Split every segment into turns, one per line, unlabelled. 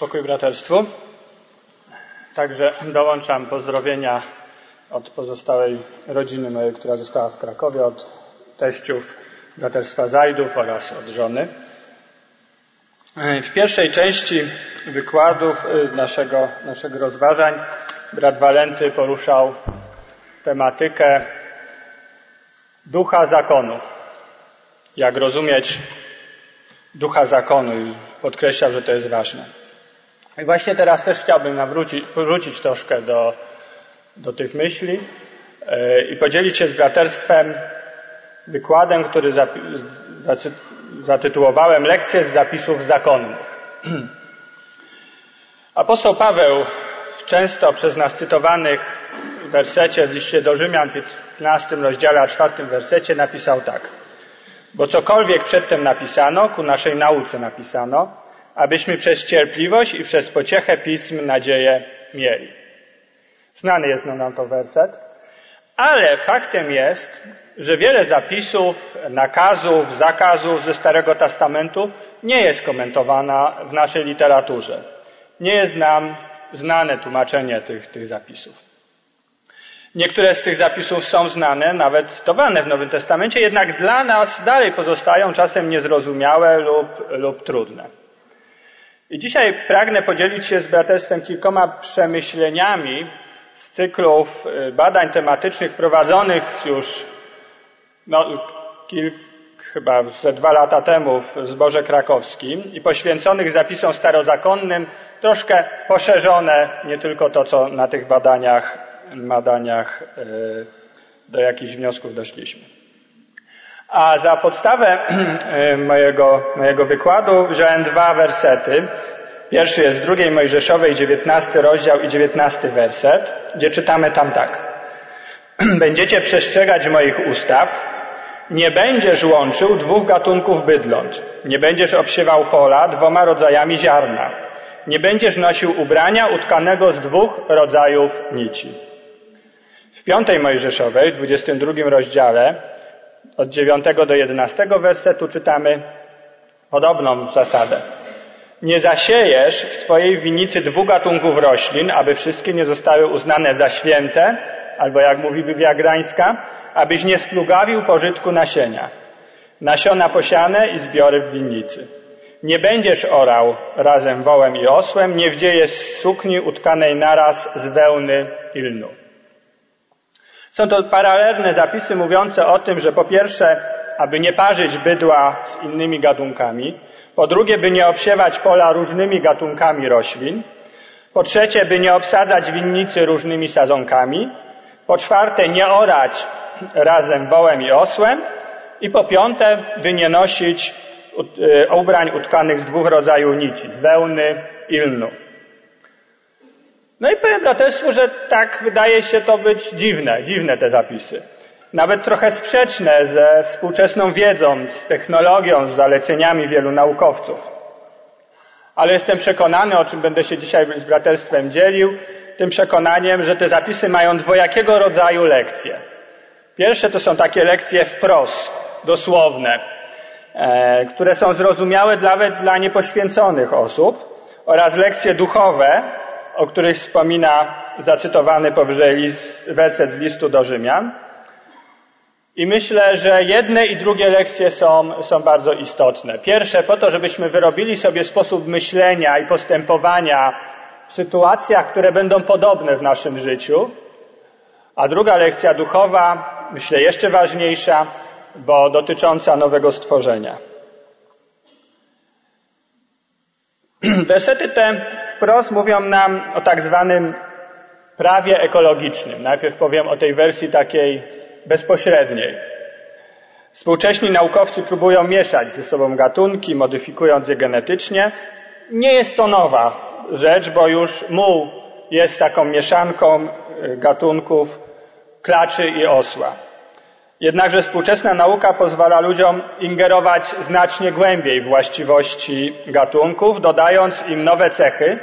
Pokój braterstwu. Także dołączam pozdrowienia od pozostałej rodziny mojej, która została w Krakowie, od teściów braterstwa Zajdów oraz od żony. W pierwszej części wykładów naszego rozważań brat Walenty poruszał tematykę ducha zakonu. Jak rozumieć ducha zakonu i podkreślał, że to jest ważne. I właśnie teraz też chciałbym powrócić troszkę do tych myśli i podzielić się z braterstwem wykładem, który zatytułowałem Lekcje z zapisów zakonnych. Apostoł Paweł w często przez nas cytowanych wersecie w liście do Rzymian, 15 rozdziale, a 4 wersecie napisał tak. Bo cokolwiek przedtem napisano, ku naszej nauce napisano, abyśmy przez cierpliwość i przez pociechę Pism nadzieję mieli. Znany jest nam to werset, ale faktem jest, że wiele zapisów, nakazów, zakazów ze Starego Testamentu nie jest komentowana w naszej literaturze. Nie jest nam znane tłumaczenie tych zapisów. Niektóre z tych zapisów są znane, nawet cytowane w Nowym Testamencie, jednak dla nas dalej pozostają czasem niezrozumiałe lub trudne. I dzisiaj pragnę podzielić się z braterstwem kilkoma przemyśleniami z cyklów badań tematycznych prowadzonych już chyba ze 2 lata temu w Zborze Krakowskim i poświęconych zapisom starozakonnym, troszkę poszerzone, nie tylko to, co na tych badaniach do jakichś wniosków doszliśmy. A za podstawę mojego wykładu wziąłem 2 wersety. Pierwszy jest z 2 Mojżeszowej, 19 rozdział i 19 werset, gdzie czytamy tam tak. Będziecie przestrzegać moich ustaw, nie będziesz łączył 2 gatunków bydląt, nie będziesz obsiewał pola 2 rodzajami ziarna, nie będziesz nosił ubrania utkanego z 2 rodzajów nici. W 5 Mojżeszowej, w 22 rozdziale, od 9 do 11 wersetu czytamy podobną zasadę. Nie zasiejesz w twojej winnicy 2 gatunków roślin, aby wszystkie nie zostały uznane za święte, albo jak mówi Biblia Grańska, abyś nie splugawił pożytku nasienia. Nasiona posiane i zbiory w winnicy. Nie będziesz orał razem wołem i osłem, nie wdziejesz z sukni utkanej naraz z wełny i lnu. Są to paralelne zapisy mówiące o tym, że po pierwsze, aby nie parzyć bydła z innymi gatunkami, po drugie, by nie obsiewać pola różnymi gatunkami roślin, po trzecie, by nie obsadzać winnicy różnymi sadzonkami, po czwarte, nie orać razem wołem i osłem i po piąte, by nie nosić ubrań utkanych z 2 rodzajów nici, z wełny i lnu. No i powiem braterstwu, że tak wydaje się to być dziwne te zapisy. Nawet trochę sprzeczne ze współczesną wiedzą, z technologią, z zaleceniami wielu naukowców. Ale jestem przekonany, o czym będę się dzisiaj z braterstwem dzielił, tym przekonaniem, że te zapisy mają dwojakiego rodzaju lekcje. Pierwsze to są takie lekcje wprost, dosłowne, które są zrozumiałe nawet dla niepoświęconych osób, oraz lekcje duchowe, o których wspomina zacytowany powyżej werset z listu do Rzymian. I myślę, że jedne i drugie lekcje są bardzo istotne. Pierwsze po to, żebyśmy wyrobili sobie sposób myślenia i postępowania w sytuacjach, które będą podobne w naszym życiu. A druga lekcja duchowa, myślę jeszcze ważniejsza, bo dotycząca nowego stworzenia. Wersety te wprost mówią nam o tak zwanym prawie ekologicznym. Najpierw powiem o tej wersji takiej bezpośredniej. Współcześni naukowcy próbują mieszać ze sobą gatunki, modyfikując je genetycznie. Nie jest to nowa rzecz, bo już muł jest taką mieszanką gatunków klaczy i osła. Jednakże współczesna nauka pozwala ludziom ingerować znacznie głębiej w właściwości gatunków, dodając im nowe cechy,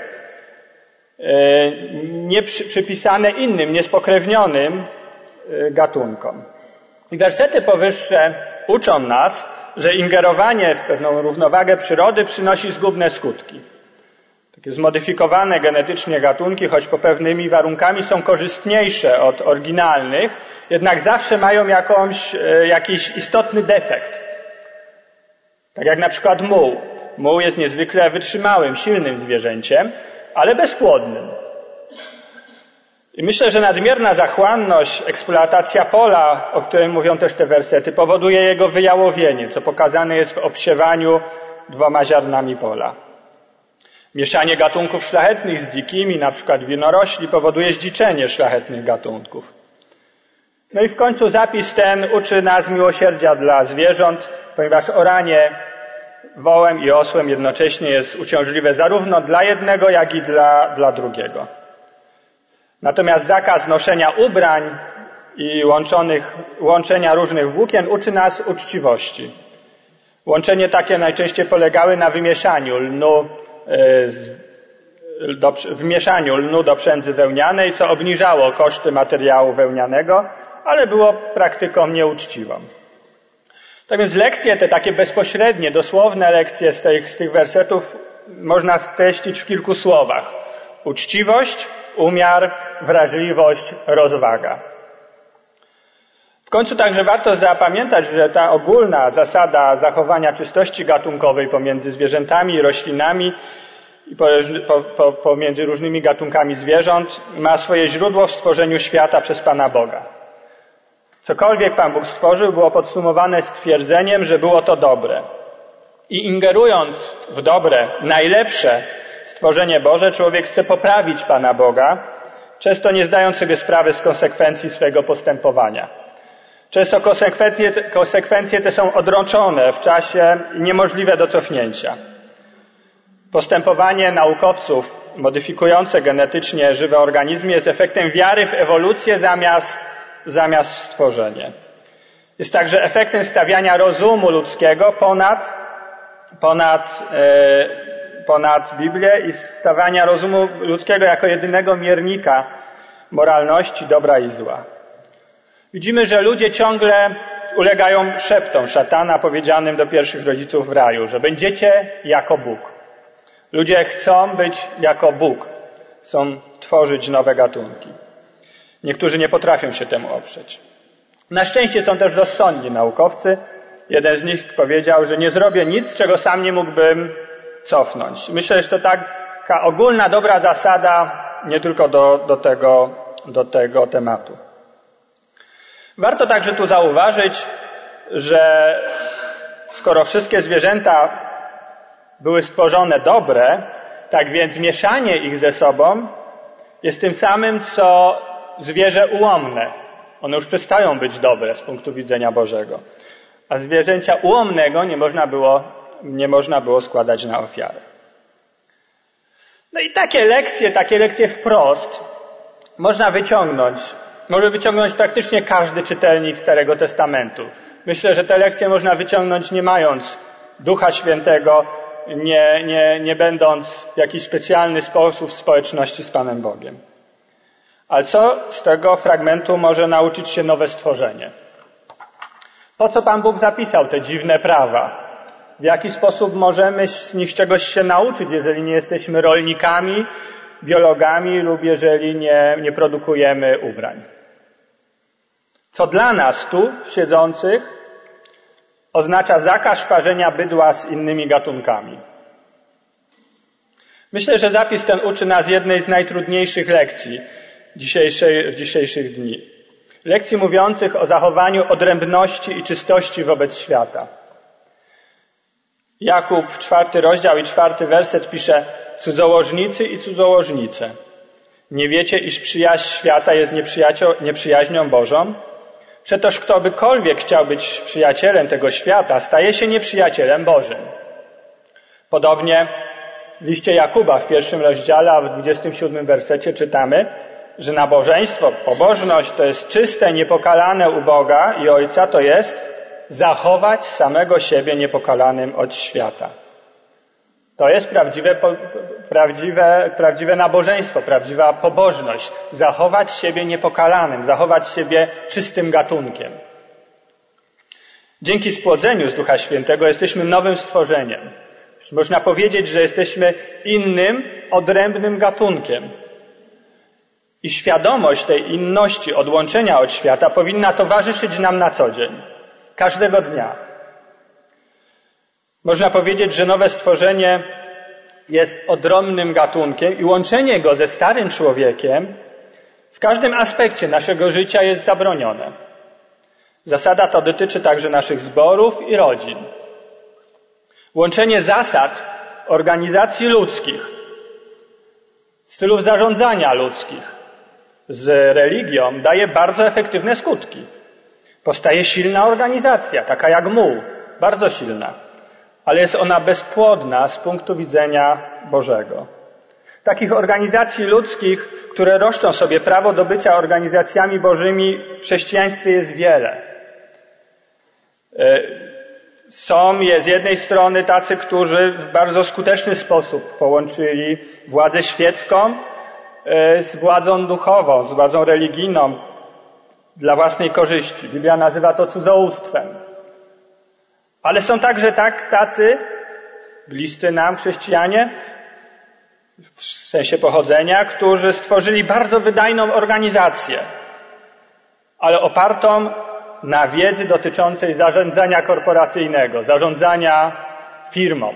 nie przypisane innym, niespokrewnionym gatunkom. I wersety powyższe uczą nas, że ingerowanie w pewną równowagę przyrody przynosi zgubne skutki. Takie zmodyfikowane genetycznie gatunki, choć po pewnymi warunkami są korzystniejsze od oryginalnych, jednak zawsze mają jakiś istotny defekt. Tak jak na przykład muł. Muł jest niezwykle wytrzymałym, silnym zwierzęciem, ale bezpłodnym. I myślę, że nadmierna zachłanność, eksploatacja pola, o którym mówią też te wersety, powoduje jego wyjałowienie, co pokazane jest w obsiewaniu 2 ziarnami pola. Mieszanie gatunków szlachetnych z dzikimi, na przykład winorośli, powoduje zdziczenie szlachetnych gatunków. No i w końcu zapis ten uczy nas miłosierdzia dla zwierząt, ponieważ oranie wołem i osłem jednocześnie jest uciążliwe zarówno dla jednego, jak i dla drugiego. Natomiast zakaz noszenia ubrań i łączenia różnych włókien uczy nas uczciwości. Łączenie takie najczęściej polegały na wmieszaniu lnu do przędzy wełnianej, co obniżało koszty materiału wełnianego, ale było praktyką nieuczciwą. Tak więc lekcje te takie bezpośrednie, dosłowne lekcje z tych wersetów można streścić w kilku słowach. Uczciwość, umiar, wrażliwość, rozwaga. W końcu także warto zapamiętać, że ta ogólna zasada zachowania czystości gatunkowej pomiędzy zwierzętami i roślinami i pomiędzy różnymi gatunkami zwierząt ma swoje źródło w stworzeniu świata przez Pana Boga. Cokolwiek Pan Bóg stworzył, było podsumowane stwierdzeniem, że było to dobre. I ingerując w dobre, najlepsze stworzenie Boże, człowiek chce poprawić Pana Boga, często nie zdając sobie sprawy z konsekwencji swojego postępowania. Często konsekwencje te są odroczone w czasie i niemożliwe do cofnięcia. Postępowanie naukowców modyfikujące genetycznie żywe organizmy jest efektem wiary w ewolucję zamiast stworzenie. Jest także efektem stawiania rozumu ludzkiego ponad Biblię i stawiania rozumu ludzkiego jako jedynego miernika moralności, dobra i zła. Widzimy, że ludzie ciągle ulegają szeptom szatana powiedzianym do pierwszych rodziców w raju, że będziecie jako Bóg. Ludzie chcą być jako Bóg, chcą tworzyć nowe gatunki. Niektórzy nie potrafią się temu oprzeć. Na szczęście są też rozsądni naukowcy. Jeden z nich powiedział, że nie zrobię nic, czego sam nie mógłbym cofnąć. Myślę, że to taka ogólna, dobra zasada nie tylko do tego tematu. Warto także tu zauważyć, że skoro wszystkie zwierzęta były stworzone dobre, tak więc mieszanie ich ze sobą jest tym samym, co zwierzę ułomne. One już przestają być dobre z punktu widzenia Bożego. A zwierzęcia ułomnego nie można było składać na ofiarę. No i takie lekcje wprost może wyciągnąć praktycznie każdy czytelnik Starego Testamentu. Myślę, że te lekcje można wyciągnąć nie mając Ducha Świętego, nie będąc w jakiś specjalny sposób w społeczności z Panem Bogiem. Ale co z tego fragmentu może nauczyć się nowe stworzenie? Po co Pan Bóg zapisał te dziwne prawa? W jaki sposób możemy z nich czegoś się nauczyć, jeżeli nie jesteśmy rolnikami, biologami lub jeżeli nie produkujemy ubrań? Co dla nas tu siedzących oznacza zakaz parzenia bydła z innymi gatunkami. Myślę, że zapis ten uczy nas jednej z najtrudniejszych lekcji dzisiejszych dni. Lekcji mówiących o zachowaniu odrębności i czystości wobec świata. Jakub, 4 rozdział i 4 werset pisze: cudzołożnicy i cudzołożnice. Nie wiecie, iż przyjaźń świata jest nieprzyjaźnią Bożą? Przetoż ktokolwiek chciał być przyjacielem tego świata, staje się nieprzyjacielem Bożym. Podobnie w liście Jakuba w 1 rozdziale, a w 27 wersecie czytamy, że nabożeństwo, pobożność to jest czyste, niepokalane u Boga i Ojca, to jest zachować samego siebie niepokalanym od świata. To jest prawdziwe nabożeństwo, prawdziwa pobożność. Zachować siebie niepokalanym, zachować siebie czystym gatunkiem. Dzięki spłodzeniu z Ducha Świętego jesteśmy nowym stworzeniem. Można powiedzieć, że jesteśmy innym odrębnym gatunkiem. I świadomość tej inności, odłączenia od świata powinna towarzyszyć nam na co dzień, każdego dnia. Można powiedzieć, że nowe stworzenie jest odrębnym gatunkiem i łączenie go ze starym człowiekiem w każdym aspekcie naszego życia jest zabronione. Zasada ta dotyczy także naszych zborów i rodzin. Łączenie zasad organizacji ludzkich, stylów zarządzania ludzkich z religią daje bardzo efektywne skutki. Powstaje silna organizacja, taka jak muł, bardzo silna, ale jest ona bezpłodna z punktu widzenia Bożego. Takich organizacji ludzkich, które roszczą sobie prawo do bycia organizacjami bożymi, w chrześcijaństwie jest wiele. Są z jednej strony tacy, którzy w bardzo skuteczny sposób połączyli władzę świecką z władzą duchową, z władzą religijną dla własnej korzyści. Biblia nazywa to cudzołóstwem. Ale są także tacy, bliscy nam chrześcijanie, w sensie pochodzenia, którzy stworzyli bardzo wydajną organizację, ale opartą na wiedzy dotyczącej zarządzania korporacyjnego, zarządzania firmą.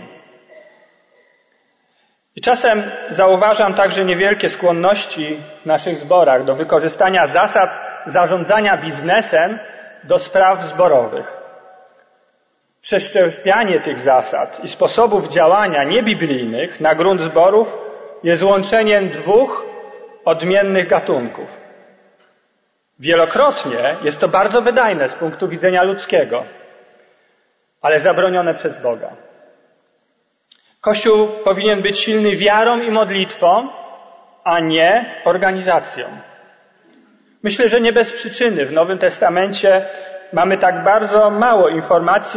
I czasem zauważam także niewielkie skłonności w naszych zborach do wykorzystania zasad zarządzania biznesem do spraw zborowych. Przeszczepianie tych zasad i sposobów działania niebiblijnych na grunt zborów jest łączeniem dwóch odmiennych gatunków. Wielokrotnie jest to bardzo wydajne z punktu widzenia ludzkiego, ale zabronione przez Boga. Kościół powinien być silny wiarą i modlitwą, a nie organizacją. Myślę, że nie bez przyczyny w Nowym Testamencie mamy tak bardzo mało informacji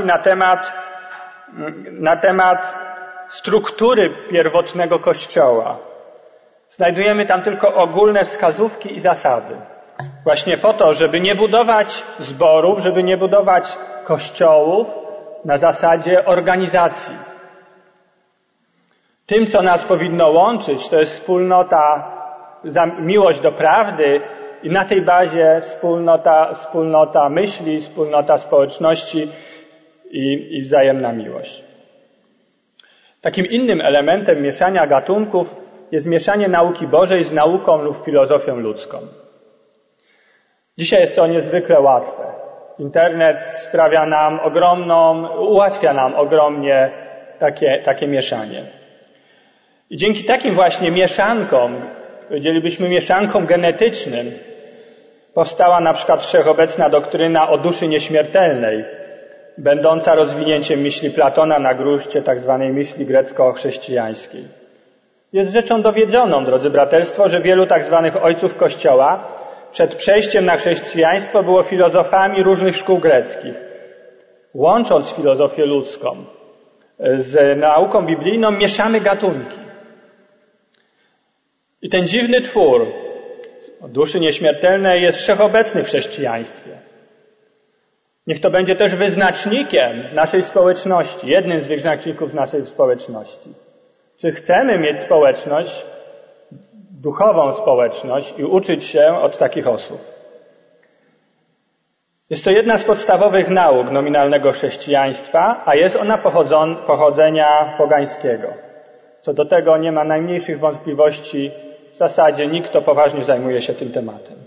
na temat struktury pierwotnego Kościoła. Znajdujemy tam tylko ogólne wskazówki i zasady. Właśnie po to, żeby nie budować zborów, żeby nie budować kościołów na zasadzie organizacji. Tym, co nas powinno łączyć, to jest wspólnota, miłość do prawdy i na tej bazie wspólnota myśli, wspólnota społeczności i wzajemna miłość. Takim innym elementem mieszania gatunków jest mieszanie nauki Bożej z nauką lub filozofią ludzką. Dzisiaj jest to niezwykle łatwe. Internet ułatwia nam ogromnie takie mieszanie. I dzięki takim właśnie mieszankom, powiedzielibyśmy mieszankom genetycznym, powstała na przykład wszechobecna doktryna o duszy nieśmiertelnej, będąca rozwinięciem myśli Platona na gruście tzw. myśli grecko-chrześcijańskiej. Jest rzeczą dowiedzoną, drodzy braterstwo, że wielu tzw. ojców Kościoła przed przejściem na chrześcijaństwo było filozofami różnych szkół greckich. Łącząc filozofię ludzką z nauką biblijną, mieszamy gatunki. I ten dziwny twór duszy nieśmiertelnej jest wszechobecny w chrześcijaństwie. Niech to będzie też wyznacznikiem naszej społeczności, jednym z wyznaczników naszej społeczności. Czy chcemy mieć społeczność, duchową społeczność i uczyć się od takich osób? Jest to jedna z podstawowych nauk nominalnego chrześcijaństwa, a jest ona pochodzenia pogańskiego. Co do tego nie ma najmniejszych wątpliwości. W zasadzie nikt, kto poważnie zajmuje się tym tematem.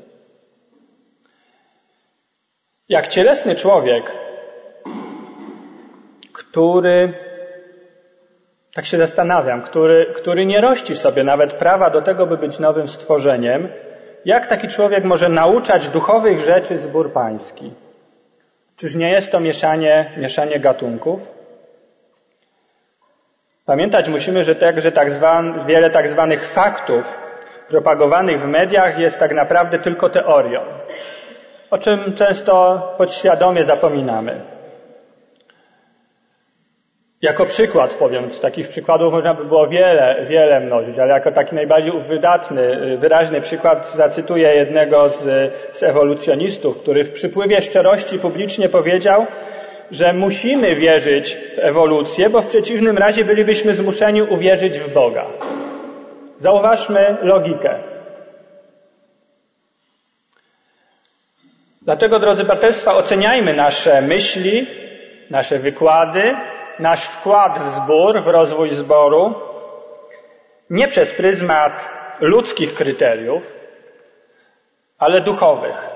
Jak cielesny człowiek, tak się zastanawiam, który nie rości sobie nawet prawa do tego, by być nowym stworzeniem, jak taki człowiek może nauczać duchowych rzeczy zbór pański? Czyż nie jest to mieszanie gatunków? Pamiętać musimy, że także wiele tak zwanych faktów propagowanych w mediach jest tak naprawdę tylko teorią, o czym często podświadomie zapominamy. Jako przykład powiem, z takich przykładów można by było wiele mnożyć, ale jako taki najbardziej wyraźny przykład zacytuję jednego z ewolucjonistów, który w przypływie szczerości publicznie powiedział, że musimy wierzyć w ewolucję, bo w przeciwnym razie bylibyśmy zmuszeni uwierzyć w Boga. Zauważmy logikę. Dlatego, drodzy braterstwa, oceniajmy nasze myśli, nasze wykłady, nasz wkład w zbór, w rozwój zboru, nie przez pryzmat ludzkich kryteriów, ale duchowych.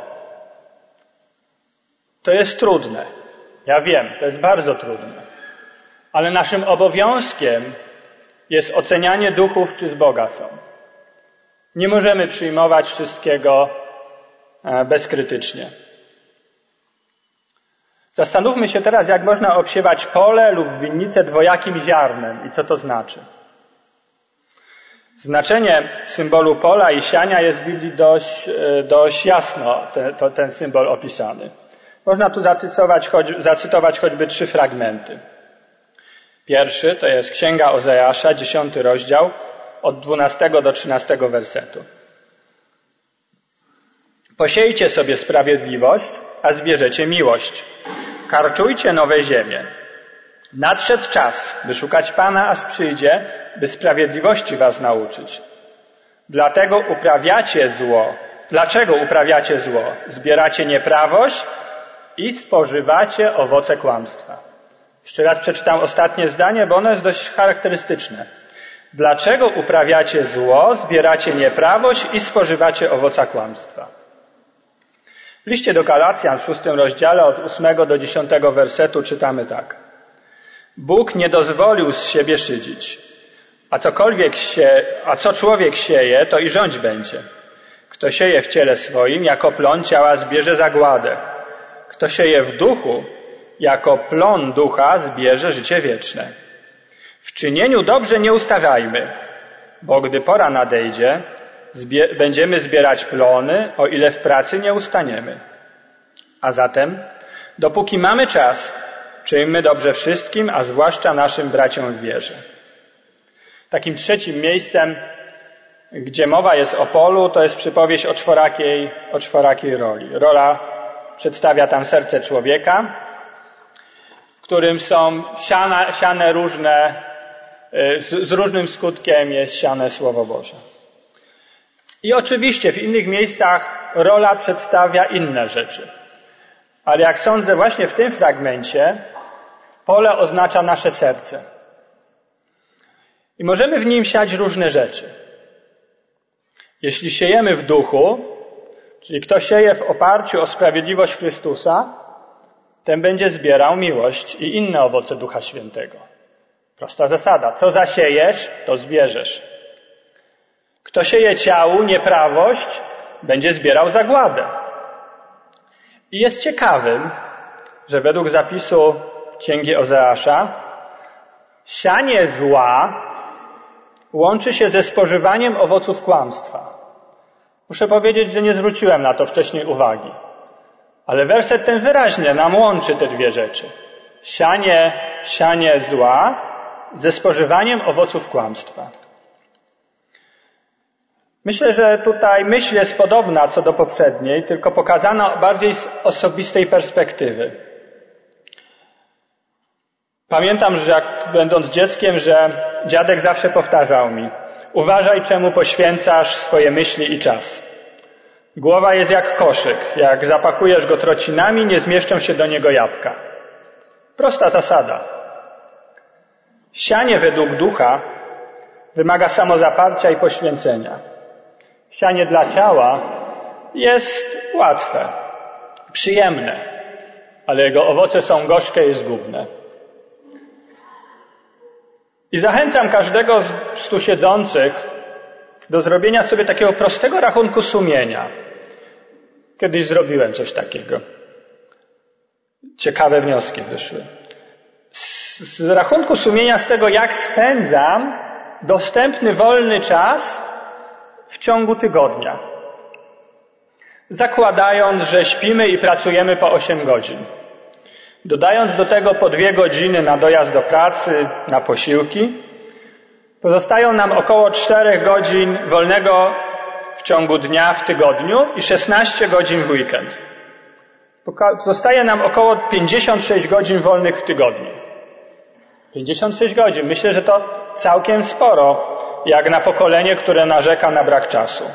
To jest trudne. Ja wiem, to jest bardzo trudne. Ale naszym obowiązkiem jest ocenianie duchów, czy z Boga są. Nie możemy przyjmować wszystkiego bezkrytycznie. Zastanówmy się teraz, jak można obsiewać pole lub winnicę dwojakim ziarnem i co to znaczy. Znaczenie symbolu pola i siania jest w Biblii dość jasno ten symbol opisany. Można tu zacytować choćby 3 fragmenty. Pierwszy to jest Księga Ozeasza, 10 rozdział, od 12 do 13 wersetu. Posiejcie sobie sprawiedliwość, a zbierzecie miłość. Karczujcie nowe ziemię. Nadszedł czas, by szukać Pana, aż przyjdzie, by sprawiedliwości was nauczyć. Dlaczego uprawiacie zło? Zbieracie nieprawość i spożywacie owoce kłamstwa. Jeszcze raz przeczytam ostatnie zdanie, bo ono jest dość charakterystyczne. Dlaczego uprawiacie zło, zbieracie nieprawość i spożywacie owoce kłamstwa? W liście do Galacjan w 6 rozdziale od 8 do 10 wersetu czytamy tak. Bóg nie dozwolił z siebie szydzić, a co człowiek sieje, to i rządź będzie. Kto sieje w ciele swoim, jako plon ciała zbierze zagładę. Kto sieje w duchu, jako plon ducha zbierze życie wieczne. W czynieniu dobrze nie ustawiajmy, bo gdy pora nadejdzie, będziemy zbierać plony, o ile w pracy nie ustaniemy. A zatem, dopóki mamy czas, czyńmy dobrze wszystkim, a zwłaszcza naszym braciom w wierze. Takim trzecim miejscem, gdzie mowa jest o polu, to jest przypowieść o czworakiej roli. Rola przedstawia tam serce człowieka, w którym są siane różne, z różnym skutkiem jest siane Słowo Boże. I oczywiście w innych miejscach rola przedstawia inne rzeczy. Ale jak sądzę, właśnie w tym fragmencie pole oznacza nasze serce. I możemy w nim siać różne rzeczy. Jeśli siejemy w duchu, czyli kto sieje w oparciu o sprawiedliwość Chrystusa, ten będzie zbierał miłość i inne owoce Ducha Świętego. Prosta zasada. Co zasiejesz, to zbierzesz. Kto sieje ciału nieprawość, będzie zbierał zagładę. I jest ciekawym, że według zapisu Księgi Ozeasza sianie zła łączy się ze spożywaniem owoców kłamstwa. Muszę powiedzieć, że nie zwróciłem na to wcześniej uwagi. Ale werset ten wyraźnie nam łączy te dwie rzeczy. Sianie zła ze spożywaniem owoców kłamstwa. Myślę, że tutaj myśl jest podobna co do poprzedniej, tylko pokazana bardziej z osobistej perspektywy. Pamiętam, że jak będąc dzieckiem, że dziadek zawsze powtarzał mi: uważaj, czemu poświęcasz swoje myśli i czas. Głowa jest jak koszyk. Jak zapakujesz go trocinami, nie zmieszczą się do niego jabłka. Prosta zasada. Sianie według ducha wymaga samozaparcia i poświęcenia. Sianie dla ciała jest łatwe, przyjemne, ale jego owoce są gorzkie i zgubne. I zachęcam każdego z tu siedzących do zrobienia sobie takiego prostego rachunku sumienia. Kiedyś zrobiłem coś takiego. Ciekawe wnioski wyszły. Z rachunku sumienia z tego, jak spędzam dostępny wolny czas w ciągu tygodnia. Zakładając, że śpimy i pracujemy po 8 godzin. Dodając do tego po 2 godziny na dojazd do pracy, na posiłki, pozostają nam około 4 godzin wolnego w ciągu dnia w tygodniu i 16 godzin w weekend. Zostaje nam około 56 godzin wolnych w tygodniu. 56 godzin. Myślę, że to całkiem sporo jak na pokolenie, które narzeka na brak czasu.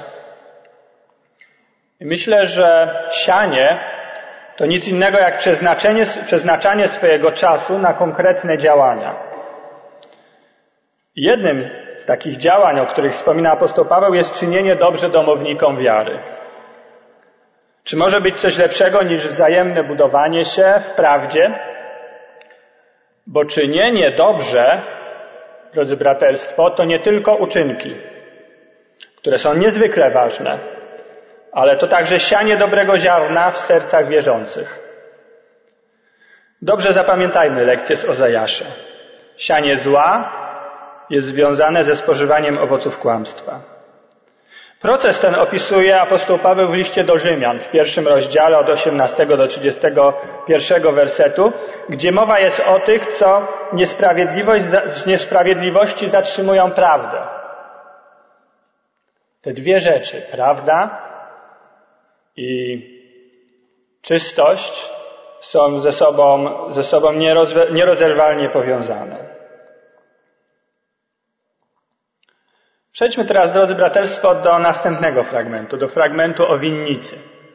I myślę, że sianie to nic innego jak przeznaczanie swojego czasu na konkretne działania. Jednym z takich działań, o których wspomina apostoł Paweł, jest czynienie dobrze domownikom wiary. Czy może być coś lepszego niż wzajemne budowanie się w prawdzie? Bo czynienie dobrze, drodzy braterstwo, to nie tylko uczynki, które są niezwykle ważne, ale to także sianie dobrego ziarna w sercach wierzących. Dobrze zapamiętajmy lekcję z Ozajasza. Sianie zła jest związane ze spożywaniem owoców kłamstwa. Proces ten opisuje apostoł Paweł w liście do Rzymian w 1 rozdziale od 18 do 31 wersetu, gdzie mowa jest o tych, co w niesprawiedliwości zatrzymują prawdę. Te dwie rzeczy, prawda i czystość, są ze sobą nierozerwalnie powiązane. Przejdźmy teraz, drodzy braterstwo, do następnego fragmentu, do fragmentu o winnicy.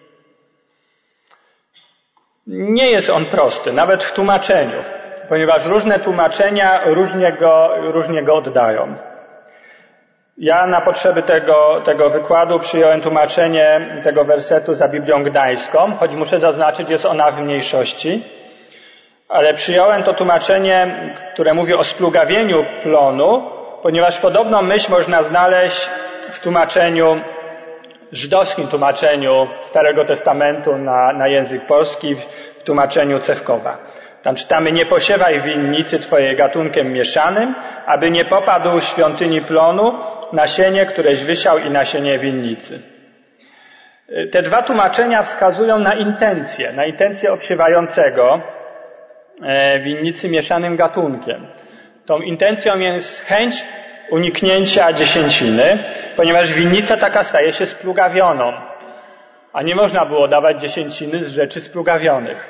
Nie jest on prosty, nawet w tłumaczeniu, ponieważ różne tłumaczenia różnie go oddają. Ja na potrzeby tego wykładu przyjąłem tłumaczenie tego wersetu za Biblią Gdańską, choć muszę zaznaczyć, jest ona w mniejszości, ale przyjąłem to tłumaczenie, które mówi o splugawieniu plonu, ponieważ podobną myśl można znaleźć w tłumaczeniu, żydowskim tłumaczeniu Starego Testamentu na język polski, w tłumaczeniu Cewkowa. Tam czytamy: nie posiewaj winnicy twojej gatunkiem mieszanym, aby nie popadł świątyni plonu nasienie, któreś wysiał i nasienie winnicy. Te dwa tłumaczenia wskazują na intencję obsiewającego winnicy mieszanym gatunkiem. Tą intencją jest chęć uniknięcia dziesięciny, ponieważ winnica taka staje się splugawioną, a nie można było dawać dziesięciny z rzeczy splugawionych.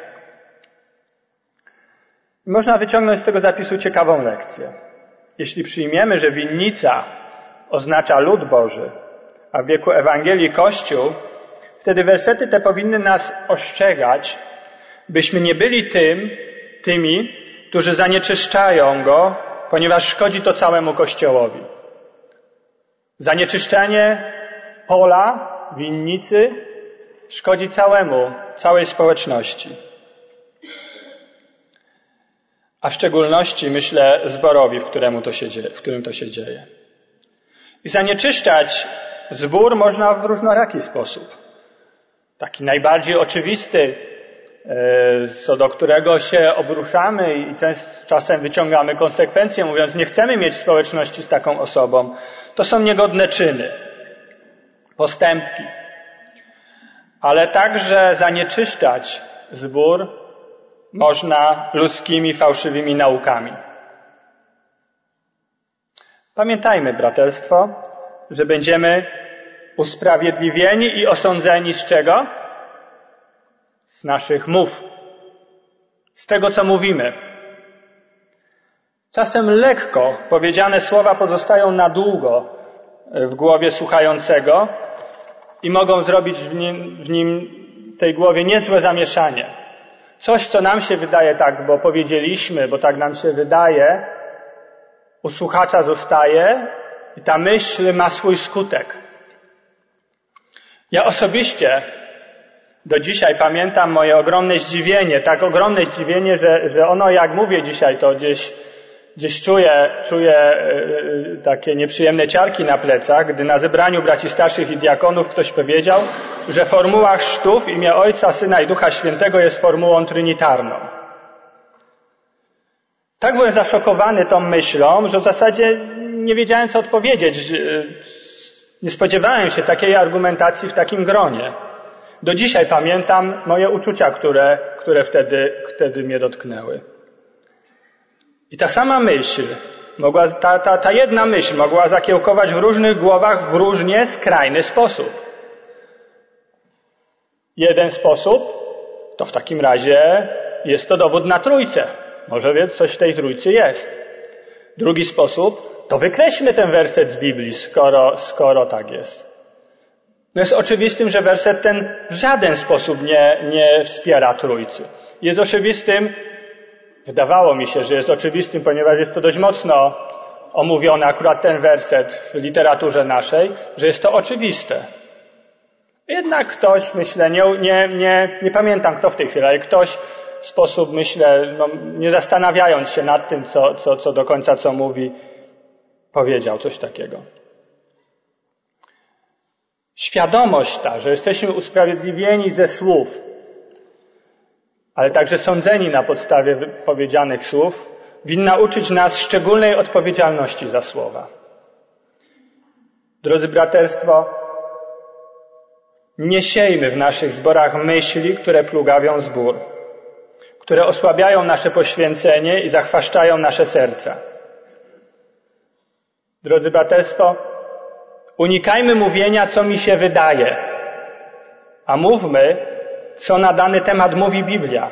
Można wyciągnąć z tego zapisu ciekawą lekcję. Jeśli przyjmiemy, że winnica oznacza lud Boży, a w wieku Ewangelii Kościół, wtedy wersety te powinny nas ostrzegać, byśmy nie byli tymi, którzy zanieczyszczają go, ponieważ szkodzi to całemu Kościołowi. Zanieczyszczanie pola, winnicy szkodzi całej społeczności. A w szczególności, myślę, zborowi, w którym to się dzieje. I zanieczyszczać zbór można w różnoraki sposób. Taki najbardziej oczywisty, co do którego się obruszamy i czasem wyciągamy konsekwencje, mówiąc, nie chcemy mieć społeczności z taką osobą. To są niegodne czyny, postępki. Ale także zanieczyszczać zbór można ludzkimi, fałszywymi naukami. Pamiętajmy, braterstwo, że będziemy usprawiedliwieni i osądzeni z czego? Z naszych mów. Z tego, co mówimy. Czasem lekko powiedziane słowa pozostają na długo w głowie słuchającego i mogą zrobić w tej głowie niezłe zamieszanie. Coś, co nam się wydaje tak, bo powiedzieliśmy, bo tak nam się wydaje, u słuchacza zostaje i ta myśl ma swój skutek. Ja osobiście do dzisiaj pamiętam moje ogromne zdziwienie, tak ogromne zdziwienie, że ono, jak mówię dzisiaj, to gdzieś czuję takie nieprzyjemne ciarki na plecach, gdy na zebraniu braci starszych i diakonów ktoś powiedział, że formuła chrztu w imię Ojca, Syna i Ducha Świętego jest formułą trinitarną. Tak byłem zaszokowany tą myślą, że w zasadzie nie wiedziałem, co odpowiedzieć. Nie spodziewałem się takiej argumentacji w takim gronie. Do dzisiaj pamiętam moje uczucia, które wtedy mnie dotknęły. I ta sama myśl, ta jedna myśl mogła zakiełkować w różnych głowach w różnie skrajny sposób. Jeden sposób, to w takim razie jest to dowód na Trójcę. Może więc coś w tej Trójcy jest. Drugi sposób, to wykreślmy ten werset z Biblii, skoro tak jest. No jest oczywistym, że werset ten w żaden sposób nie wspiera Trójcy. Jest oczywistym, wydawało mi się, że jest oczywistym, ponieważ jest to dość mocno omówiony akurat ten werset w literaturze naszej, że jest to oczywiste. Jednak ktoś, myślę, nie pamiętam kto w tej chwili, ale ktoś w sposób, myślę, nie zastanawiając się nad tym, co do końca co mówi, powiedział coś takiego. Świadomość ta, że jesteśmy usprawiedliwieni ze słów, ale także sądzeni na podstawie powiedzianych słów, winna uczyć nas szczególnej odpowiedzialności za słowa. Drodzy braterstwo, nie siejmy w naszych zborach myśli, które plugawią zbór, które osłabiają nasze poświęcenie i zachwaszczają nasze serca. Drodzy braterstwo, unikajmy mówienia, co mi się wydaje, a mówmy, co na dany temat mówi Biblia.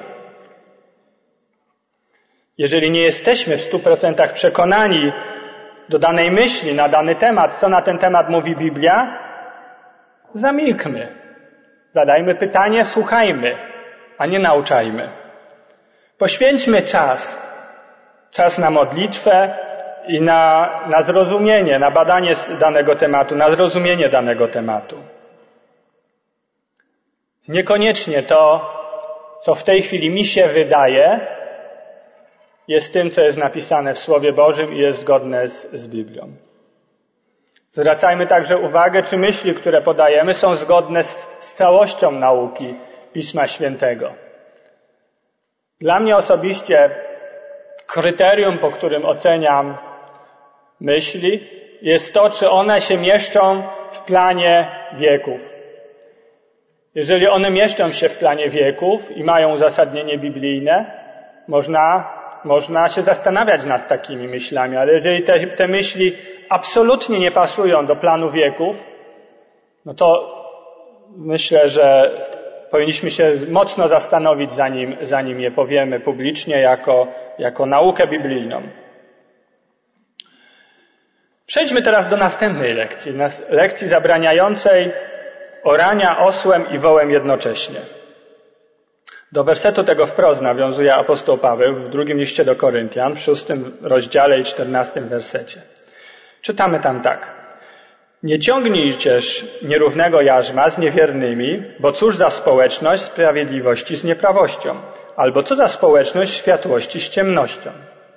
Jeżeli nie jesteśmy w 100% przekonani do danej myśli, na dany temat, co na ten temat mówi Biblia, zamilkmy. Zadajmy pytanie, słuchajmy, a nie nauczajmy. Poświęćmy czas na modlitwę i na zrozumienie, na badanie danego tematu, na zrozumienie danego tematu. Niekoniecznie to, co w tej chwili mi się wydaje, jest tym, co jest napisane w Słowie Bożym i jest zgodne z Biblią. Zwracajmy także uwagę, czy myśli, które podajemy, są zgodne z całością nauki Pisma Świętego. Dla mnie osobiście kryterium, po którym oceniam myśli, jest to, czy one się mieszczą w planie wieków. Jeżeli one mieszczą się w planie wieków i mają uzasadnienie biblijne, można się zastanawiać nad takimi myślami, ale jeżeli te myśli absolutnie nie pasują do planu wieków, no to myślę, że powinniśmy się mocno zastanowić, zanim je powiemy publicznie jako naukę biblijną. Przejdźmy teraz do następnej lekcji zabraniającej orania osłem i wołem jednocześnie. Do wersetu tego wprost nawiązuje apostoł Paweł w drugim liście do Koryntian, w 6 rozdziale i 14 wersecie. Czytamy tam tak. Nie ciągnijcież nierównego jarzma z niewiernymi, bo cóż za społeczność sprawiedliwości z nieprawością, albo co za społeczność światłości z ciemnością.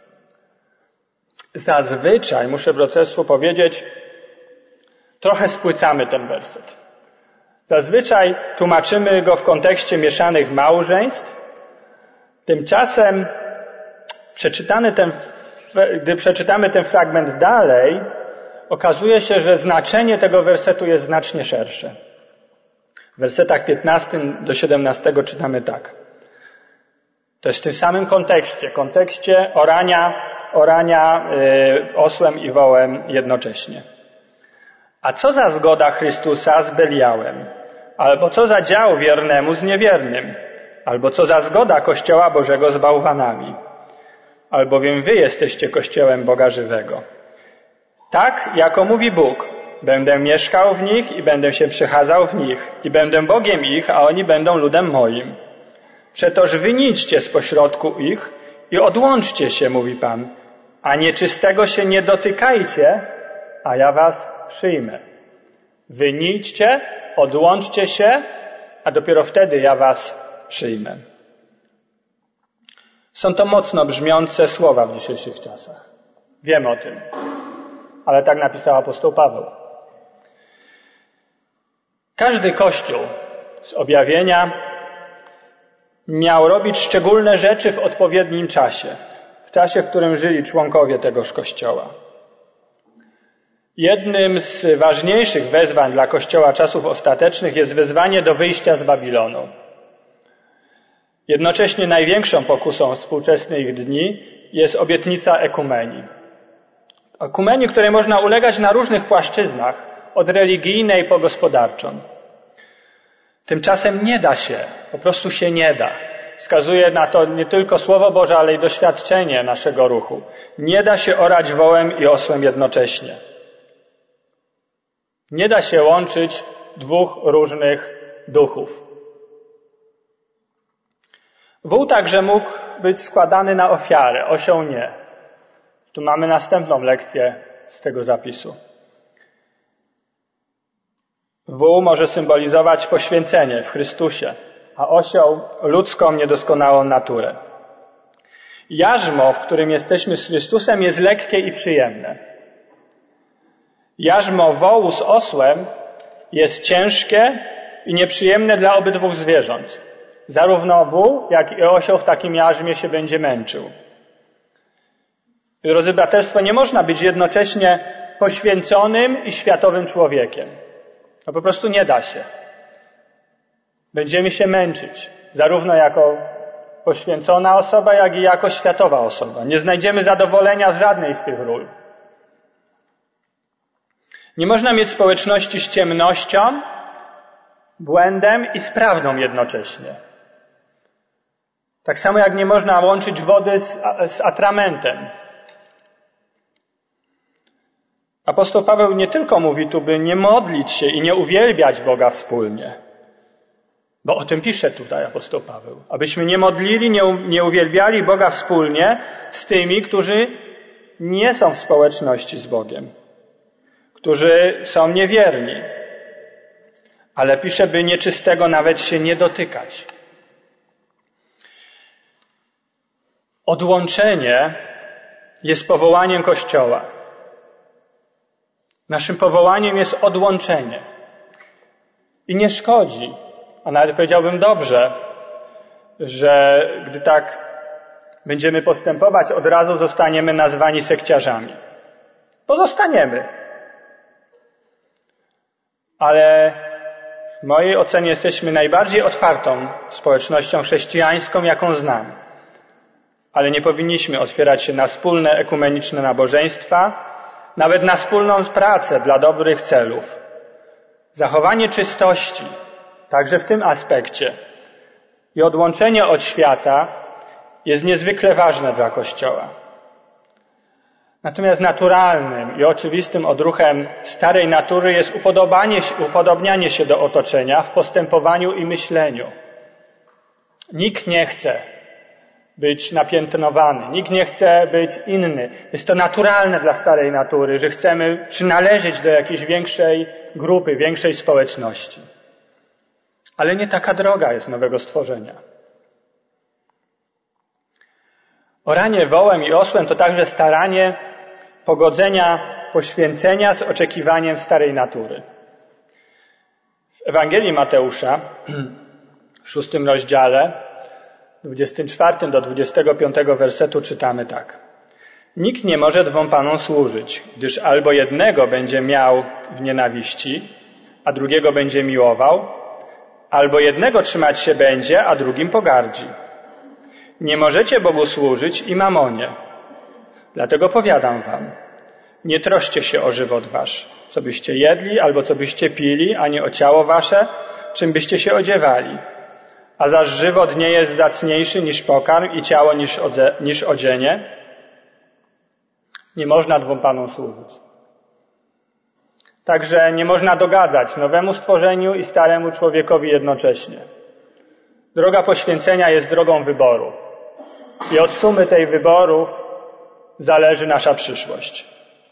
Zazwyczaj, muszę braterstwu powiedzieć, trochę spłycamy ten werset. Zazwyczaj tłumaczymy go w kontekście mieszanych małżeństw. Tymczasem, gdy przeczytamy ten fragment dalej, okazuje się, że znaczenie tego wersetu jest znacznie szersze. W wersetach 15 do 17 czytamy tak. To jest w tym samym kontekście orania osłem i wołem jednocześnie. A co za zgoda Chrystusa z Beliałem? Albo co za dział wiernemu z niewiernym? Albo co za zgoda Kościoła Bożego z bałwanami? Albowiem wy jesteście Kościołem Boga żywego. Tak, jako mówi Bóg, będę mieszkał w nich i będę się przechadzał w nich i będę Bogiem ich, a oni będą ludem moim. Przetoż wyniczcie z pośrodku ich i odłączcie się, mówi Pan, a nieczystego się nie dotykajcie, a ja was przyjmę. Wyniczcie, odłączcie się, a dopiero wtedy ja was przyjmę. Są to mocno brzmiące słowa w dzisiejszych czasach. Wiem o tym. Ale tak napisał apostoł Paweł. Każdy kościół z objawienia miał robić szczególne rzeczy w odpowiednim czasie. W czasie, w którym żyli członkowie tegoż kościoła. Jednym z ważniejszych wezwań dla Kościoła czasów ostatecznych jest wezwanie do wyjścia z Babilonu. Jednocześnie największą pokusą współczesnych dni jest obietnica ekumenii. Ekumenii, której można ulegać na różnych płaszczyznach, od religijnej po gospodarczą. Tymczasem nie da się, po prostu się nie da. wskazuje na to nie tylko Słowo Boże, ale i doświadczenie naszego ruchu. Nie da się orać wołem i osłem jednocześnie. Nie da się łączyć dwóch różnych duchów. Wół także mógł być składany na ofiarę, osioł nie. Tu mamy następną lekcję z tego zapisu. Wół może symbolizować poświęcenie w Chrystusie, a osioł ludzką, niedoskonałą naturę. Jarzmo, w którym jesteśmy z Chrystusem, jest lekkie i przyjemne. Jarzmo wołu z osłem jest ciężkie i nieprzyjemne dla obydwu zwierząt. Zarówno wół, jak i osioł w takim jarzmie się będzie męczył. Drodzy braterstwo, nie można być jednocześnie poświęconym i światowym człowiekiem. No po prostu nie da się. Będziemy się męczyć, zarówno jako poświęcona osoba, jak i jako światowa osoba. Nie znajdziemy zadowolenia w żadnej z tych ról. Nie można mieć społeczności z ciemnością, błędem i z prawdą jednocześnie. Tak samo jak nie można łączyć wody z atramentem. Apostoł Paweł nie tylko mówi tu, by nie modlić się i nie uwielbiać Boga wspólnie, bo o tym pisze tutaj apostoł Paweł. Abyśmy nie modlili, nie uwielbiali Boga wspólnie z tymi, którzy nie są w społeczności z Bogiem, którzy są niewierni. Ale pisze, by nieczystego nawet się nie dotykać. Odłączenie jest powołaniem Kościoła. Naszym powołaniem jest odłączenie. I nie szkodzi, a nawet powiedziałbym dobrze, że gdy tak będziemy postępować, od razu zostaniemy nazwani sekciarzami. Pozostaniemy. Ale w mojej ocenie jesteśmy najbardziej otwartą społecznością chrześcijańską, jaką znam. Ale nie powinniśmy otwierać się na wspólne ekumeniczne nabożeństwa, nawet na wspólną pracę dla dobrych celów. Zachowanie czystości, także w tym aspekcie, i odłączenie od świata jest niezwykle ważne dla Kościoła. Natomiast naturalnym i oczywistym odruchem starej natury jest upodobnianie się do otoczenia w postępowaniu i myśleniu. Nikt nie chce być napiętnowany, nikt nie chce być inny. Jest to naturalne dla starej natury, że chcemy przynależeć do jakiejś większej grupy, większej społeczności. Ale nie taka droga jest nowego stworzenia. Oranie wołem i osłem to także staranie pogodzenia poświęcenia z oczekiwaniem starej natury. W Ewangelii Mateusza, w 6 rozdziale, 24 do 25 wersetu czytamy tak. Nikt nie może dwom panom służyć, gdyż albo jednego będzie miał w nienawiści, a drugiego będzie miłował, albo jednego trzymać się będzie, a drugim pogardzi. Nie możecie Bogu służyć i mamonie. Dlatego powiadam wam, nie troszcie się o żywot wasz, co byście jedli albo co byście pili, ani o ciało wasze, czym byście się odziewali. A zaś żywot nie jest zacniejszy niż pokarm i ciało niż odzienie. Nie można dwom panom służyć. Także nie można dogadzać nowemu stworzeniu i staremu człowiekowi jednocześnie. Droga poświęcenia jest drogą wyboru. I od sumy tej wyborów zależy nasza przyszłość.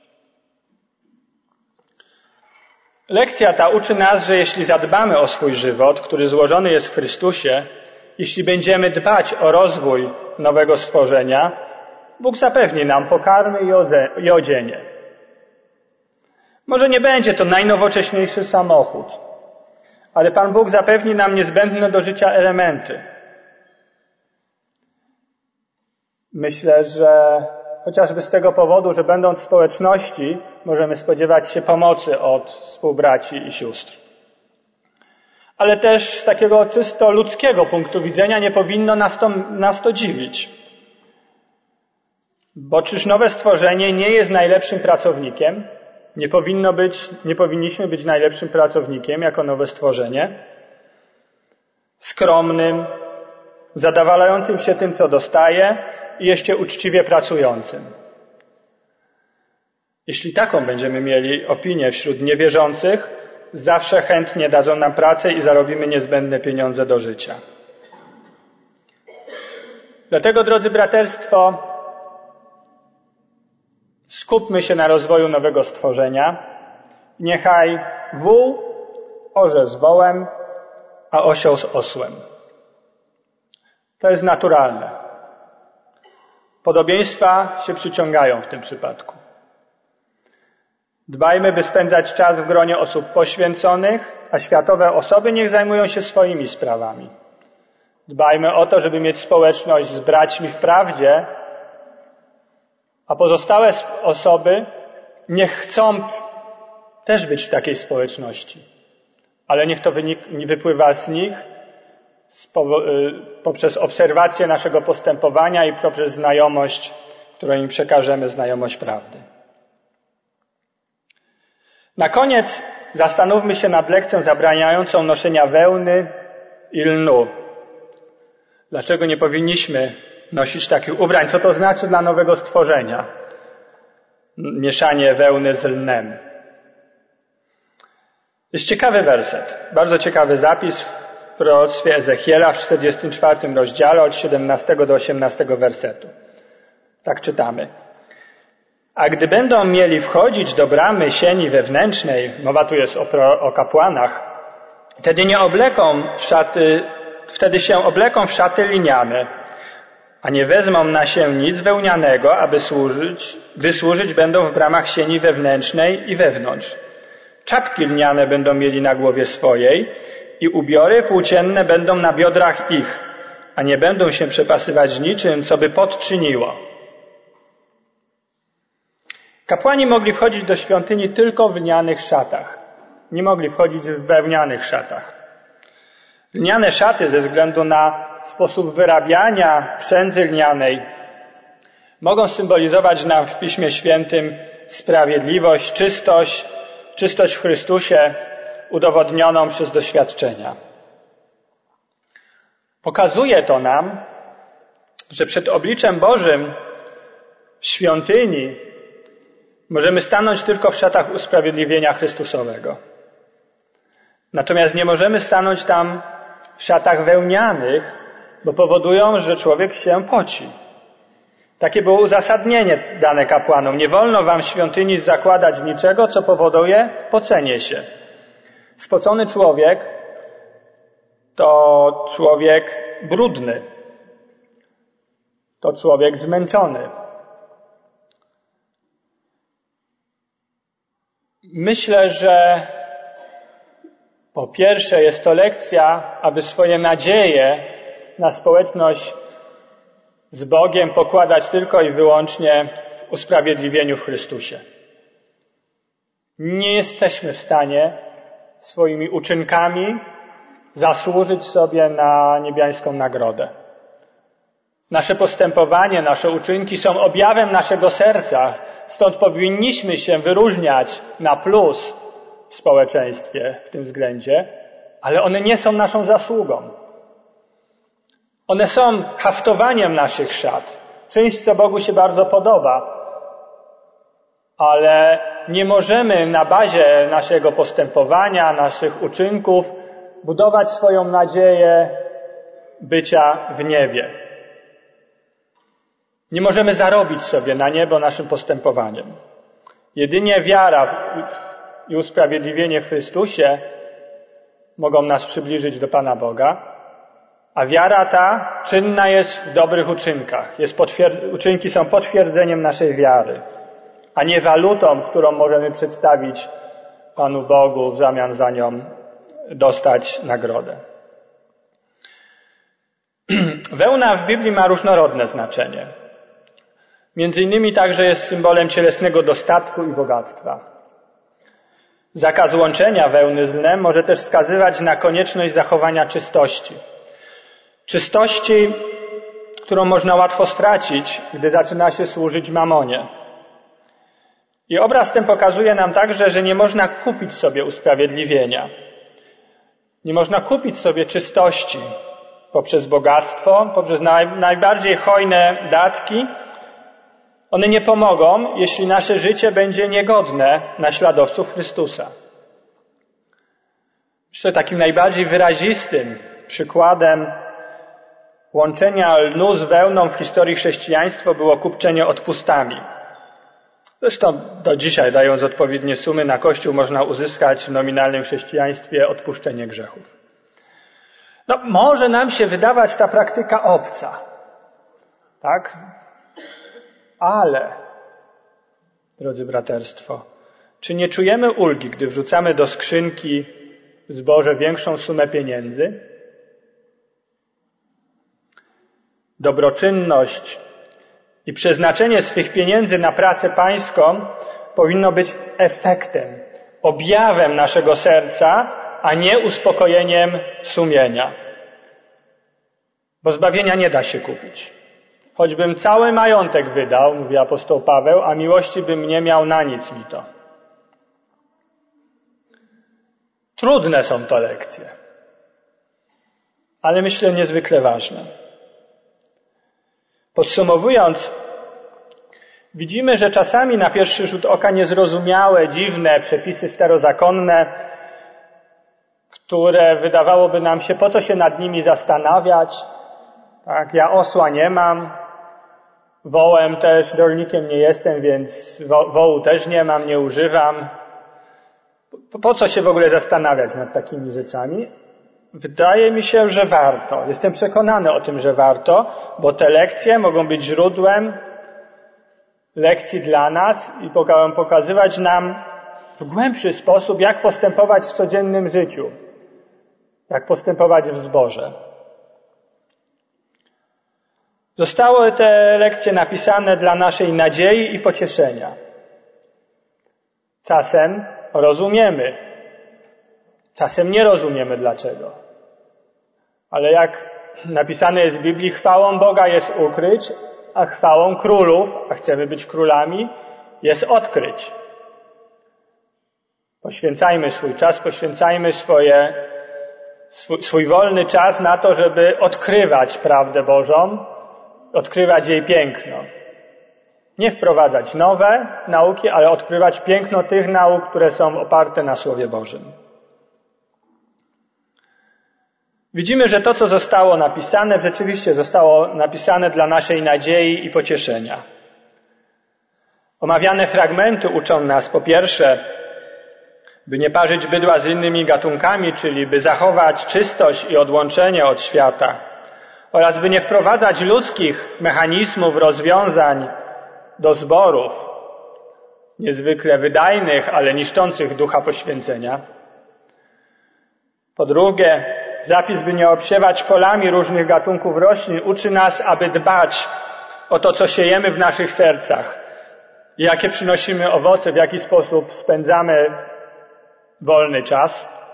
Lekcja ta uczy nas, że jeśli zadbamy o swój żywot, który złożony jest w Chrystusie, jeśli będziemy dbać o rozwój nowego stworzenia, Bóg zapewni nam pokarmy i odzienie. Może nie będzie to najnowocześniejszy samochód, ale Pan Bóg zapewni nam niezbędne do życia elementy. Myślę, że chociażby z tego powodu, że będąc w społeczności, możemy spodziewać się pomocy od współbraci i sióstr. Ale też z takiego czysto ludzkiego punktu widzenia nie powinno nas to dziwić. Bo czyż nowe stworzenie nie jest najlepszym pracownikiem? Nie powinniśmy być najlepszym pracownikiem jako nowe stworzenie? Skromnym, zadowalającym się tym, co dostaje i jeszcze uczciwie pracującym. Jeśli taką będziemy mieli opinię wśród niewierzących, zawsze chętnie dadzą nam pracę i zarobimy niezbędne pieniądze do życia. Dlatego, drodzy braterstwo, skupmy się na rozwoju nowego stworzenia. Niechaj wół orze z wołem, a osioł z osłem. To jest naturalne. Podobieństwa się przyciągają w tym przypadku. Dbajmy, by spędzać czas w gronie osób poświęconych, a światowe osoby niech zajmują się swoimi sprawami. Dbajmy o to, żeby mieć społeczność z braćmi w prawdzie, a pozostałe osoby niech chcą też być w takiej społeczności. Ale niech to wypływa z nich poprzez obserwację naszego postępowania i poprzez znajomość, którą im przekażemy, znajomość prawdy. Na koniec zastanówmy się nad lekcją zabraniającą noszenia wełny i lnu. Dlaczego nie powinniśmy nosić takich ubrań? Co to znaczy dla nowego stworzenia? Mieszanie wełny z lnem. Jest ciekawy werset, bardzo ciekawy zapis w proroctwie Ezechiela w 44 rozdziale od 17 do 18 wersetu. Tak czytamy. A gdy będą mieli wchodzić do bramy sieni wewnętrznej, mowa tu jest o kapłanach, wtedy się obleką w szaty liniane, a nie wezmą na się nic wełnianego, gdy służyć będą w bramach sieni wewnętrznej i wewnątrz. Czapki lniane będą mieli na głowie swojej i ubiory płócienne będą na biodrach ich, a nie będą się przepasywać niczym, co by podczyniło. Kapłani mogli wchodzić do świątyni tylko w lnianych szatach. Nie mogli wchodzić w wełnianych szatach. Lniane szaty ze względu na sposób wyrabiania przędzy lnianej mogą symbolizować nam w Piśmie Świętym sprawiedliwość, czystość w Chrystusie udowodnioną przez doświadczenia. Pokazuje to nam, że przed obliczem Bożym w świątyni możemy stanąć tylko w szatach usprawiedliwienia Chrystusowego. Natomiast nie możemy stanąć tam w szatach wełnianych, bo powodują, że człowiek się poci. Takie było uzasadnienie dane kapłanom. Nie wolno wam w świątyni zakładać niczego, co powoduje pocenie się. Spocony człowiek to człowiek brudny. To człowiek zmęczony. Myślę, że po pierwsze jest to lekcja, aby swoje nadzieje na społeczność z Bogiem pokładać tylko i wyłącznie w usprawiedliwieniu w Chrystusie. Nie jesteśmy w stanie swoimi uczynkami zasłużyć sobie na niebiańską nagrodę. Nasze postępowanie, nasze uczynki są objawem naszego serca, stąd powinniśmy się wyróżniać na plus w społeczeństwie w tym względzie, ale one nie są naszą zasługą. One są haftowaniem naszych szat. Czymś, co Bogu się bardzo podoba, ale nie możemy na bazie naszego postępowania, naszych uczynków budować swoją nadzieję bycia w niebie. Nie możemy zarobić sobie na niebo naszym postępowaniem. Jedynie wiara i usprawiedliwienie w Chrystusie mogą nas przybliżyć do Pana Boga, a wiara ta czynna jest w dobrych uczynkach. Uczynki są potwierdzeniem naszej wiary, a nie walutą, którą możemy przedstawić Panu Bogu w zamian za nią dostać nagrodę. Wełna w Biblii ma różnorodne znaczenie. Między innymi także jest symbolem cielesnego dostatku i bogactwa. Zakaz łączenia wełny z lnem może też wskazywać na konieczność zachowania czystości. Czystości, którą można łatwo stracić, gdy zaczyna się służyć mamonie. I obraz ten pokazuje nam także, że nie można kupić sobie usprawiedliwienia. Nie można kupić sobie czystości, poprzez bogactwo, poprzez najbardziej hojne datki, one nie pomogą, jeśli nasze życie będzie niegodne naśladowców Chrystusa. Myślę, takim najbardziej wyrazistym przykładem łączenia lnu z wełną w historii chrześcijaństwa było kupczenie odpustami. Zresztą do dzisiaj, dając odpowiednie sumy na Kościół, można uzyskać w nominalnym chrześcijaństwie odpuszczenie grzechów. Może nam się wydawać ta praktyka obca, tak? Ale, drodzy braterstwo, czy nie czujemy ulgi, gdy wrzucamy do skrzynki zboże większą sumę pieniędzy? Dobroczynność i przeznaczenie swych pieniędzy na pracę pańską powinno być efektem, objawem naszego serca, a nie uspokojeniem sumienia. Bo zbawienia nie da się kupić. Choćbym cały majątek wydał, mówi apostoł Paweł, a miłości bym nie miał, na nic mi to. Trudne są to lekcje, ale myślę niezwykle ważne. Podsumowując, widzimy, że czasami na pierwszy rzut oka niezrozumiałe, dziwne przepisy starozakonne, które wydawałoby nam się, po co się nad nimi zastanawiać. Tak, ja osła nie mam, wołem też, rolnikiem nie jestem, więc wołu też nie mam, nie używam. Po co się w ogóle zastanawiać nad takimi rzeczami? Wydaje mi się, że warto. Jestem przekonany o tym, że warto, bo te lekcje mogą być źródłem lekcji dla nas i mogą pokazywać nam w głębszy sposób, jak postępować w codziennym życiu, jak postępować w zborze. Zostały te lekcje napisane dla naszej nadziei i pocieszenia. Czasem rozumiemy, czasem nie rozumiemy dlaczego. Ale jak napisane jest w Biblii, chwałą Boga jest ukryć, a chwałą królów, a chcemy być królami, jest odkryć. Poświęcajmy swój czas, poświęcajmy swój wolny czas na to, żeby odkrywać prawdę Bożą, odkrywać jej piękno. Nie wprowadzać nowe nauki, ale odkrywać piękno tych nauk, które są oparte na Słowie Bożym. Widzimy, że to, co zostało napisane, rzeczywiście zostało napisane dla naszej nadziei i pocieszenia. Omawiane fragmenty uczą nas, po pierwsze, by nie parzyć bydła z innymi gatunkami, czyli by zachować czystość i odłączenie od świata, oraz by nie wprowadzać ludzkich mechanizmów, rozwiązań do zborów, niezwykle wydajnych, ale niszczących ducha poświęcenia. Po drugie, zapis, by nie obsiewać polami różnych gatunków roślin, uczy nas, aby dbać o to, co siejemy w naszych sercach, jakie przynosimy owoce, w jaki sposób spędzamy wolny czas.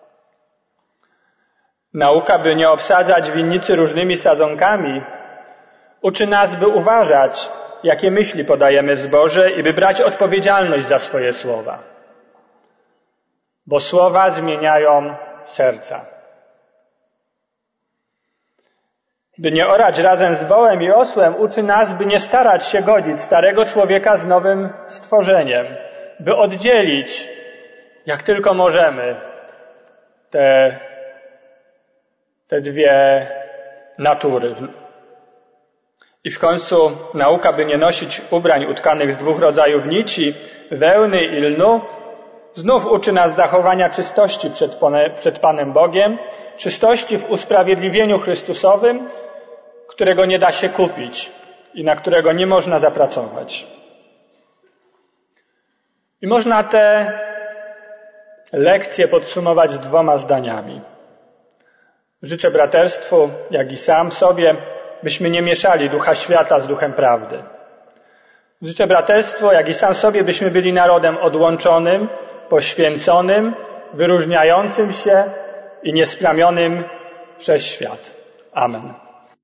Nauka, by nie obsadzać winnicy różnymi sadzonkami, uczy nas, by uważać, jakie myśli podajemy w zborze i by brać odpowiedzialność za swoje słowa. Bo słowa zmieniają serca. By nie orać razem z wołem i osłem, uczy nas, by nie starać się godzić starego człowieka z nowym stworzeniem, by oddzielić, jak tylko możemy, te dwie natury. I w końcu nauka, by nie nosić ubrań utkanych z dwóch rodzajów nici, wełny i lnu, znów uczy nas zachowania czystości przed Panem Bogiem, czystości w usprawiedliwieniu Chrystusowym, którego nie da się kupić i na którego nie można zapracować. I można te lekcje podsumować dwoma zdaniami. Życzę braterstwu, jak i sam sobie, byśmy nie mieszali ducha świata z duchem prawdy. Życzę braterstwu, jak i sam sobie, byśmy byli narodem odłączonym, poświęconym, wyróżniającym się i niesplamionym przez świat. Amen.